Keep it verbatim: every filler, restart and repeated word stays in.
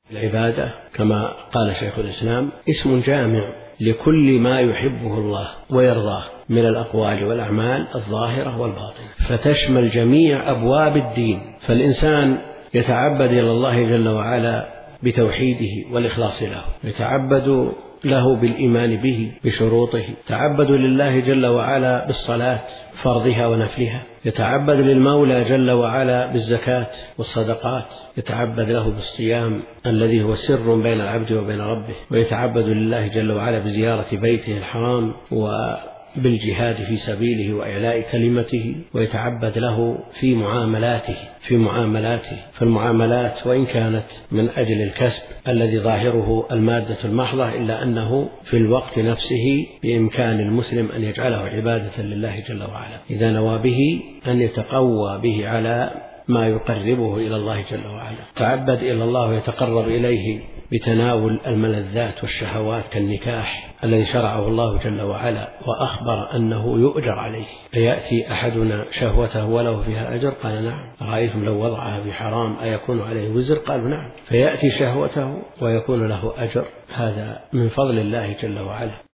العبادة كما قال شيخ الإسلام اسم جامع لكل ما يحبه الله ويرضاه من الأقوال والأعمال الظاهرة والباطنة، فتشمل جميع أبواب الدين. فالإنسان يتعبد إلى الله جل وعلا بتوحيده والإخلاص له، يتعبد له بالإيمان به بشروطه، يتعبد لله جل وعلا بالصلاة فرضها ونفلها، يتعبد للمولى جل وعلا بالزكاة والصدقات، يتعبد له بالصيام الذي هو سر بين العبد وبين ربه، ويتعبد لله جل وعلا بزيارة بيته الحرام وبالجهاد في سبيله وإعلاء كلمته، ويتعبد له في معاملاته في معاملاته فالمعاملات وإن كانت من أجل الكسب الذي ظاهره المادة المحضة، إلا أنه في الوقت نفسه بإمكان المسلم أن يجعله عبادة لله جل وعلا إذا نوى به أن يتقوى به على ما يقربه إلى الله جل وعلا. تعبد إلى الله ويتقرب إليه بتناول الملذات والشهوات كالنكاح الذي شرعه الله جل وعلا وأخبر أنه يؤجر عليه. أيأتي أحدنا شهوته وله فيها أجر؟ قال نعم. رأيتم لو وضعها في حرام أيكون عليه وزر؟ قالوا نعم. فيأتي شهوته ويكون له أجر، هذا من فضل الله جل وعلا.